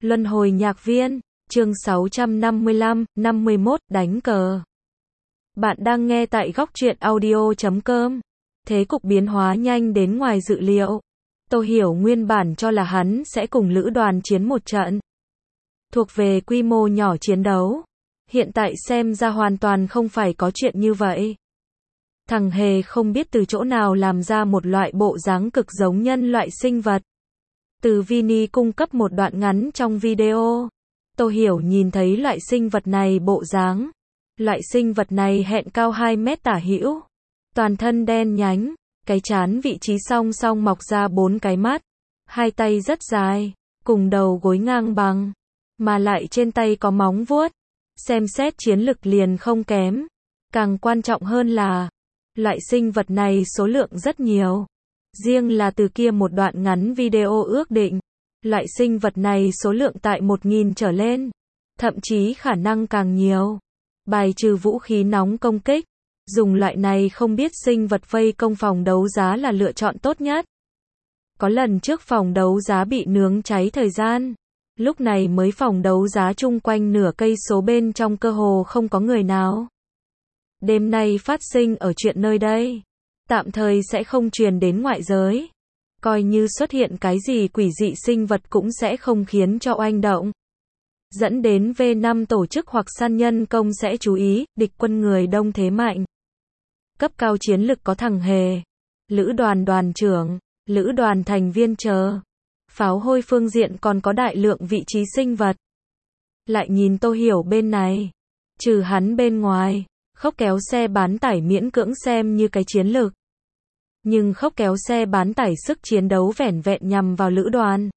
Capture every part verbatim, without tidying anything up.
Luân hồi nhạc viên, chương sáu trăm năm mươi lăm, năm mươi mốt, đánh cờ. Bạn đang nghe tại góc truyện audio chấm com. Thế cục biến hóa nhanh đến ngoài dự liệu. Tô Hiểu nguyên bản cho là hắn sẽ cùng lữ đoàn chiến một trận. Thuộc về quy mô nhỏ chiến đấu. Hiện tại xem ra hoàn toàn không phải có chuyện như vậy. Thằng Hề không biết từ chỗ nào làm ra một loại bộ dáng cực giống nhân loại sinh vật. Từ Vini cung cấp một đoạn ngắn trong video. Tô Hiểu nhìn thấy loại sinh vật này bộ dáng. Loại sinh vật này hẹn cao hai mét tả hữu. Toàn thân đen nhánh, cái trán vị trí song song mọc ra bốn cái mắt. Hai tay rất dài, cùng đầu gối ngang bằng. Mà lại trên tay có móng vuốt. Xem xét chiến lực liền không kém. Càng quan trọng hơn là, loại sinh vật này số lượng rất nhiều. Riêng là từ kia một đoạn ngắn video ước định, loại sinh vật này số lượng tại một nghìn trở lên, thậm chí khả năng càng nhiều. Bài trừ vũ khí nóng công kích, dùng loại này không biết sinh vật vây công phòng đấu giá là lựa chọn tốt nhất. Có lần trước phòng đấu giá bị nướng cháy thời gian, lúc này mới phòng đấu giá chung quanh nửa cây số bên trong cơ hồ không có người nào. Đêm nay phát sinh ở chuyện nơi đây, tạm thời sẽ không truyền đến ngoại giới. Coi như xuất hiện cái gì quỷ dị sinh vật cũng sẽ không khiến cho oanh động. Dẫn đến V năm tổ chức hoặc săn nhân công sẽ chú ý, địch quân người đông thế mạnh. Cấp cao chiến lực có thằng Hề, lữ đoàn đoàn trưởng, lữ đoàn thành viên chờ. Pháo hôi phương diện còn có đại lượng vị trí sinh vật. Lại nhìn Tô Hiểu bên này, trừ hắn bên ngoài, khốc kéo xe bán tải miễn cưỡng xem như cái chiến lược. Nhưng khốc kéo xe bán tải sức chiến đấu vẻn vẹn nhằm vào lữ đoàn.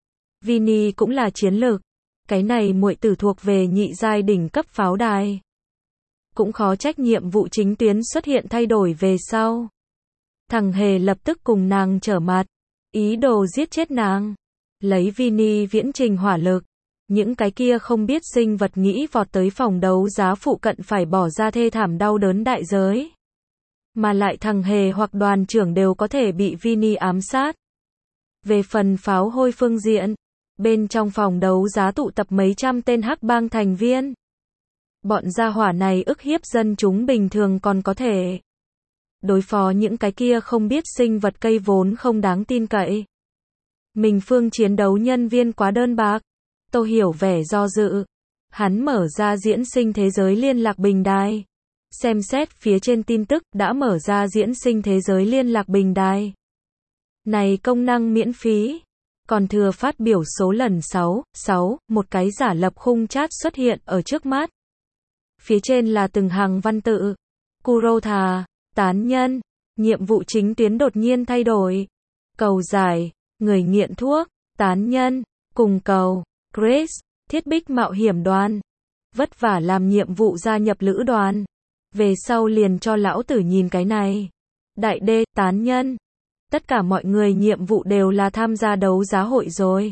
Vini cũng là chiến lược. Cái này muội tử thuộc về nhị giai đỉnh cấp pháo đài. Cũng khó trách nhiệm vụ chính tuyến xuất hiện thay đổi về sau. Thằng Hề lập tức cùng nàng trở mặt, ý đồ giết chết nàng. Lấy Vini viễn trình hỏa lực. Những cái kia không biết sinh vật nghĩ vọt tới phòng đấu giá phụ cận phải bỏ ra thê thảm đau đớn đại giới. Mà lại thằng Hề hoặc đoàn trưởng đều có thể bị Vini ám sát. Về phần pháo hôi phương diện, bên trong phòng đấu giá tụ tập mấy trăm tên hắc bang thành viên. Bọn gia hỏa này ức hiếp dân chúng bình thường còn có thể đối phó những cái kia không biết sinh vật cây vốn không đáng tin cậy. Mình phương chiến đấu nhân viên quá đơn bạc. Tô Hiểu vẻ do dự. Hắn mở ra diễn sinh thế giới liên lạc bình đài. Xem xét phía trên tin tức đã mở ra diễn sinh thế giới liên lạc bình đài. Này công năng miễn phí. Còn thừa phát biểu số lần sáu, sáu, một cái giả lập khung chat xuất hiện ở trước mắt. Phía trên là từng hàng văn tự. Kurotha, tán nhân, nhiệm vụ chính tuyến đột nhiên thay đổi. Cầu giải, người nghiện thuốc, tán nhân, cùng cầu, Grace, thiết bích mạo hiểm đoàn. Vất vả làm nhiệm vụ gia nhập lữ đoàn. Về sau liền cho lão tử nhìn cái này. Đại đê, tán nhân. Tất cả mọi người nhiệm vụ đều là tham gia đấu giá hội rồi.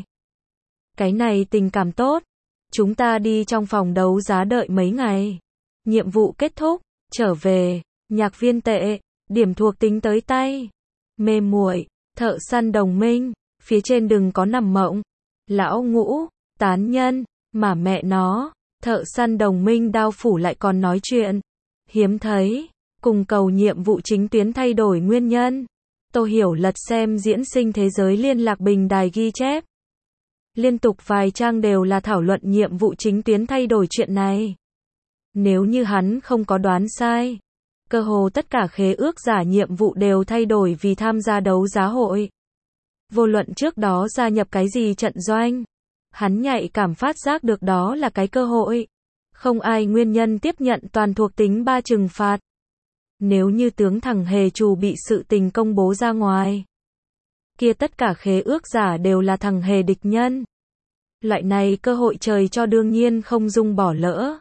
Cái này tình cảm tốt. Chúng ta đi trong phòng đấu giá đợi mấy ngày. Nhiệm vụ kết thúc, trở về, nhạc viên tệ, điểm thuộc tính tới tay. Mê muội, thợ săn đồng minh, phía trên đừng có nằm mộng. Lão ngũ, tán nhân, mà mẹ nó, thợ săn đồng minh đao phủ lại còn nói chuyện. Hiếm thấy, cùng cầu nhiệm vụ chính tuyến thay đổi nguyên nhân. Tô Hiểu lật xem diễn sinh thế giới liên lạc bình đài ghi chép. Liên tục vài trang đều là thảo luận nhiệm vụ chính tuyến thay đổi chuyện này. Nếu như hắn không có đoán sai, cơ hồ tất cả khế ước giả nhiệm vụ đều thay đổi vì tham gia đấu giá hội. Vô luận trước đó gia nhập cái gì trận doanh, hắn nhạy cảm phát giác được đó là cái cơ hội. Không ai nguyên nhân tiếp nhận toàn thuộc tính ba trừng phạt. Nếu như tướng thằng Hề trù bị sự tình công bố ra ngoài, kia tất cả khế ước giả đều là thằng Hề địch nhân. Loại này cơ hội trời cho đương nhiên không dung bỏ lỡ.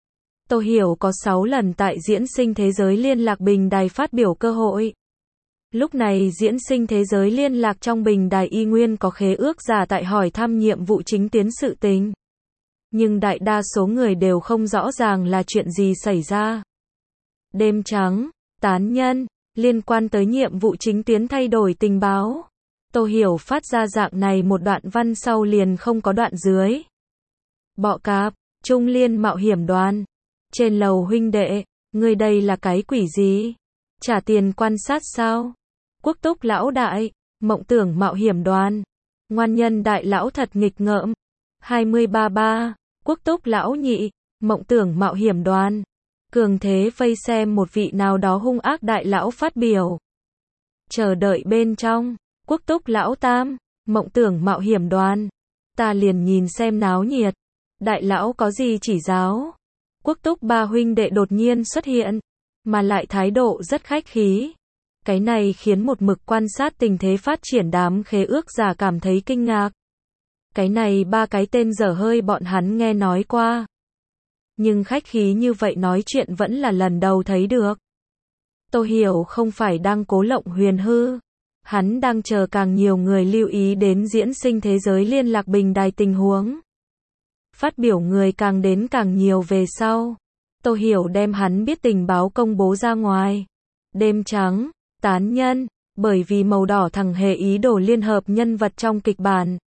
Tô Hiểu có sáu lần tại diễn sinh thế giới liên lạc bình đài phát biểu cơ hội. Lúc này diễn sinh thế giới liên lạc trong bình đài y nguyên có khế ước giả tại hỏi thăm nhiệm vụ chính tuyến sự tình. Nhưng đại đa số người đều không rõ ràng là chuyện gì xảy ra. Đêm trắng, tán nhân, liên quan tới nhiệm vụ chính tuyến thay đổi tình báo. Tô Hiểu phát ra dạng này một đoạn văn sau liền không có đoạn dưới. Bọ cạp, Trung Liên mạo hiểm đoàn. Trên lầu huynh đệ, ngươi đây là cái quỷ gì? Trả tiền quan sát sao? Quốc túc lão đại, mộng tưởng mạo hiểm đoàn. Ngoan nhân đại lão thật nghịch ngợm. hai mươi ba ba, quốc túc lão nhị, mộng tưởng mạo hiểm đoàn. Cường thế vây xem một vị nào đó hung ác đại lão phát biểu. Chờ đợi bên trong, quốc túc lão tam, mộng tưởng mạo hiểm đoàn. Ta liền nhìn xem náo nhiệt. Đại lão có gì chỉ giáo? Quốc túc ba huynh đệ đột nhiên xuất hiện, mà lại thái độ rất khách khí. Cái này khiến một mực quan sát tình thế phát triển đám khế ước giả cảm thấy kinh ngạc. Cái này ba cái tên dở hơi bọn hắn nghe nói qua. Nhưng khách khí như vậy nói chuyện vẫn là lần đầu thấy được. Tô Hiểu không phải đang cố lộng huyền hư. Hắn đang chờ càng nhiều người lưu ý đến diễn sinh thế giới liên lạc bình đài tình huống. Phát biểu người càng đến càng nhiều về sau. Tô Hiểu đem hắn biết tình báo công bố ra ngoài. Đêm trắng, tán nhân, bởi vì màu đỏ thằng hề ý đồ liên hợp nhân vật trong kịch bản.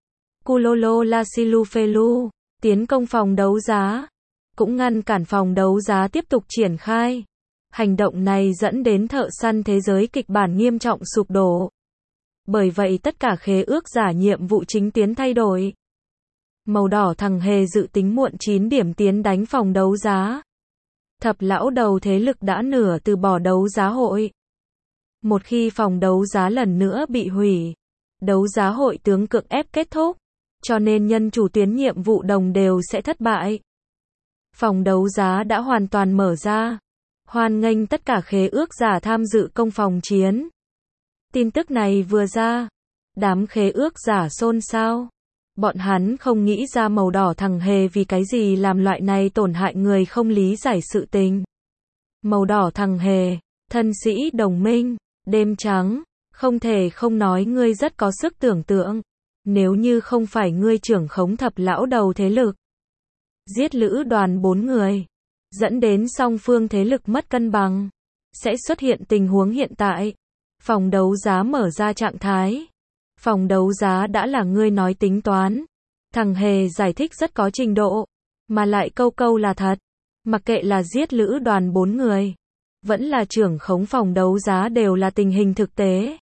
Kulolo Lasilufelu, tiến công phòng đấu giá. Cũng ngăn cản phòng đấu giá tiếp tục triển khai. Hành động này dẫn đến thợ săn thế giới kịch bản nghiêm trọng sụp đổ. Bởi vậy tất cả khế ước giả nhiệm vụ chính tiến thay đổi. Màu đỏ thằng hề dự tính muộn chín điểm tiến đánh phòng đấu giá. Thập lão đầu thế lực đã nửa từ bỏ đấu giá hội. Một khi phòng đấu giá lần nữa bị hủy, đấu giá hội tướng cưỡng ép kết thúc, cho nên nhân chủ tuyến nhiệm vụ đồng đều sẽ thất bại. Phòng đấu giá đã hoàn toàn mở ra. Hoan nghênh tất cả khế ước giả tham dự công phòng chiến. Tin tức này vừa ra, đám khế ước giả xôn xao. Bọn hắn không nghĩ ra màu đỏ thằng hề vì cái gì làm loại này tổn hại người không lý giải sự tình. Màu đỏ thằng hề, thân sĩ đồng minh, đêm trắng, không thể không nói ngươi rất có sức tưởng tượng. Nếu như không phải ngươi trưởng khống thập lão đầu thế lực, giết lữ đoàn bốn người, dẫn đến song phương thế lực mất cân bằng, sẽ xuất hiện tình huống hiện tại. Phòng đấu giá mở ra trạng thái. Phòng đấu giá đã là ngươi nói tính toán. Thằng hề giải thích rất có trình độ, mà lại câu câu là thật. Mặc kệ là giết lữ đoàn bốn người, vẫn là trưởng khống phòng đấu giá đều là tình hình thực tế.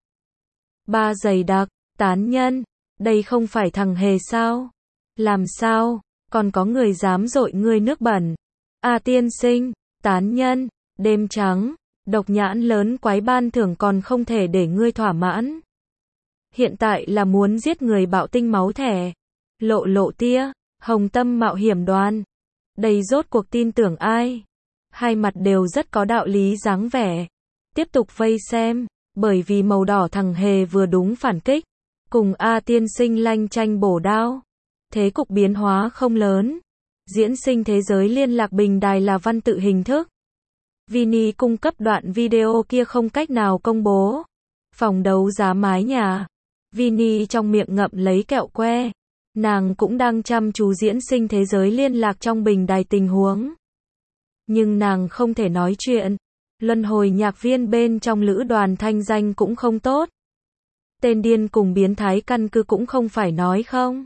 Ba dày đặc, tán nhân, đây không phải thằng hề sao? Làm sao, còn có người dám dội ngươi nước bẩn? A tiên sinh, tán nhân, đêm trắng, độc nhãn lớn quái ban thưởng còn không thể để ngươi thỏa mãn. Hiện tại là muốn giết người bạo tinh máu thẻ. Lộ lộ tia, hồng tâm mạo hiểm đoàn. Đây rốt cuộc tin tưởng ai? Hai mặt đều rất có đạo lý dáng vẻ. Tiếp tục vây xem, bởi vì màu đỏ thằng hề vừa đúng phản kích. Cùng A tiên sinh lanh tranh bổ đao. Thế cục biến hóa không lớn. Diễn sinh thế giới liên lạc bình đài là văn tự hình thức. Vini cung cấp đoạn video kia không cách nào công bố. Phòng đấu giá mái nhà. Vini trong miệng ngậm lấy kẹo que. Nàng cũng đang chăm chú diễn sinh thế giới liên lạc trong bình đài tình huống. Nhưng nàng không thể nói chuyện. Luân hồi nhạc viên bên trong lữ đoàn thanh danh cũng không tốt. Tên điên cùng biến thái căn cứ cũng không phải nói không.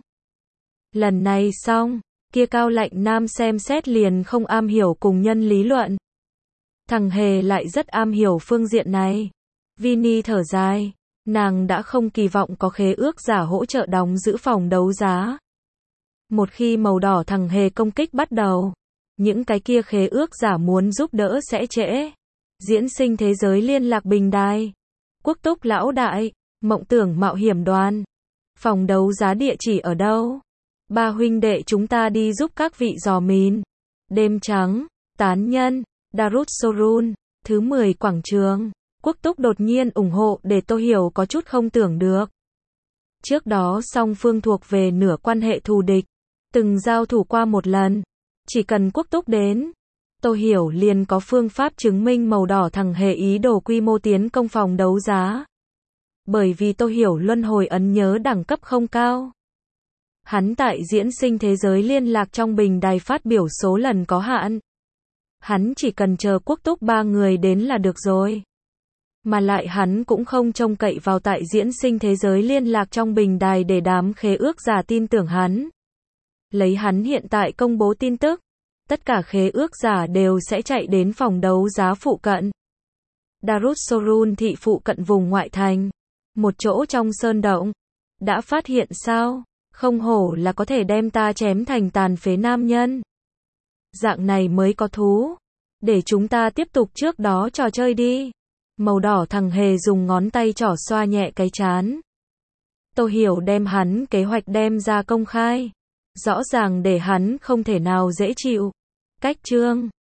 Lần này xong, kia cao lạnh nam xem xét liền không am hiểu cùng nhân lý luận. Thằng hề lại rất am hiểu phương diện này. Vini thở dài. Nàng đã không kỳ vọng có khế ước giả hỗ trợ đóng giữ phòng đấu giá. Một khi màu đỏ thằng hề công kích bắt đầu, những cái kia khế ước giả muốn giúp đỡ sẽ trễ. Diễn sinh thế giới liên lạc bình đài. Quốc túc lão đại, mộng tưởng mạo hiểm đoàn. Phòng đấu giá địa chỉ ở đâu? Ba huynh đệ chúng ta đi giúp các vị dò mìn. Đêm trắng, tán nhân, Darussorun, thứ mười quảng trường. Quốc túc đột nhiên ủng hộ để Tô Hiểu có chút không tưởng được. Trước đó song phương thuộc về nửa quan hệ thù địch, từng giao thủ qua một lần. Chỉ cần quốc túc đến, Tô Hiểu liền có phương pháp chứng minh màu đỏ thằng hề ý đồ quy mô tiến công phòng đấu giá. Bởi vì Tô Hiểu luân hồi ấn nhớ đẳng cấp không cao. Hắn tại diễn sinh thế giới liên lạc trong bình đài phát biểu số lần có hạn. Hắn chỉ cần chờ quốc túc ba người đến là được rồi. Mà lại hắn cũng không trông cậy vào tại diễn sinh thế giới liên lạc trong bình đài để đám khế ước giả tin tưởng hắn. Lấy hắn hiện tại công bố tin tức, tất cả khế ước giả đều sẽ chạy đến phòng đấu giá phụ cận. Darussorun thị phụ cận vùng ngoại thành, một chỗ trong sơn động. Đã phát hiện sao? Không hổ là có thể đem ta chém thành tàn phế nam nhân. Dạng này mới có thú. Để chúng ta tiếp tục trước đó trò chơi đi. Màu đỏ thằng hề dùng ngón tay trỏ xoa nhẹ cái trán. Tô Hiểu đem hắn kế hoạch đem ra công khai. Rõ ràng để hắn không thể nào dễ chịu. Cách chương